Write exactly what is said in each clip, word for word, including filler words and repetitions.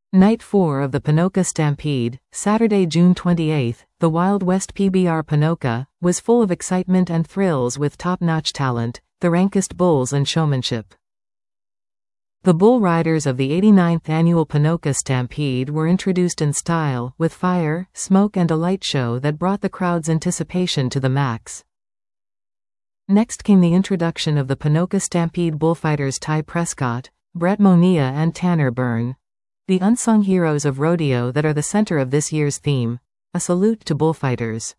Night four of the Ponoka Stampede, Saturday, June twenty-eighth, the Wild West P B R Ponoka, was full of excitement and thrills with top-notch talent, the rankest bulls and showmanship. The bull riders of the eighty-ninth annual Ponoka Stampede were introduced in style, with fire, smoke and a light show that brought the crowd's anticipation to the max. Next came the introduction of the Ponoka Stampede bullfighters Ty Prescott, Brett Monia and Tanner Byrne, the unsung heroes of rodeo that are the center of this year's theme, a salute to bullfighters.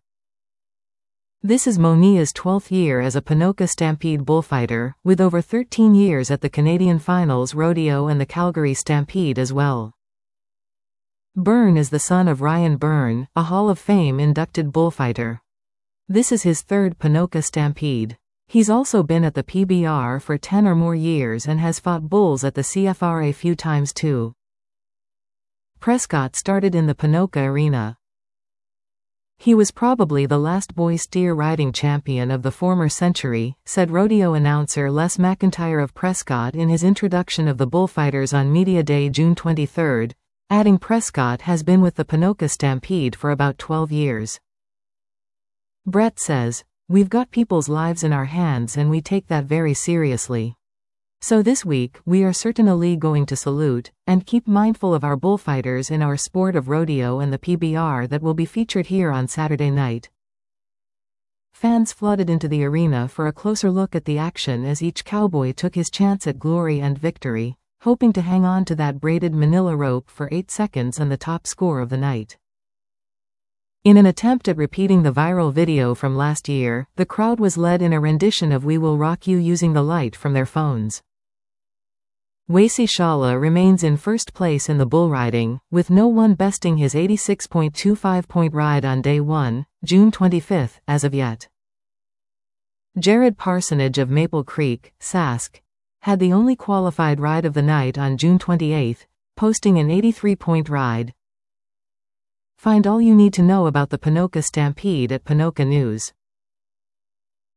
This is Monia's twelfth year as a Ponoka Stampede bullfighter, with over thirteen years at the Canadian Finals Rodeo and the Calgary Stampede as well. Byrne is the son of Ryan Byrne, a Hall of Fame inducted bullfighter. This is his third Ponoka Stampede. He's also been at the P B R for ten or more years and has fought bulls at the C F R a few times too. Prescott started in the Ponoka arena. He was probably the last boy steer riding champion of the former century, said rodeo announcer Les McIntyre of Prescott in his introduction of the bullfighters on Media Day June twenty-third, adding Prescott has been with the Ponoka Stampede for about twelve years. Brett says, "We've got people's lives in our hands and we take that very seriously. So this week, we are certainly going to salute, and keep mindful of our bullfighters in our sport of rodeo and the P B R that will be featured here on Saturday night." Fans flooded into the arena for a closer look at the action as each cowboy took his chance at glory and victory, hoping to hang on to that braided manila rope for eight seconds and the top score of the night. In an attempt at repeating the viral video from last year, the crowd was led in a rendition of We Will Rock You using the light from their phones. Wacy Shala remains in first place in the bull riding, with no one besting his eighty-six point two five point ride on day one, June twenty-fifth, as of yet. Jared Parsonage of Maple Creek, Sask, had the only qualified ride of the night on June twenty-eighth, posting an eighty-three point ride. Find all you need to know about the Ponoka Stampede at Ponoka News.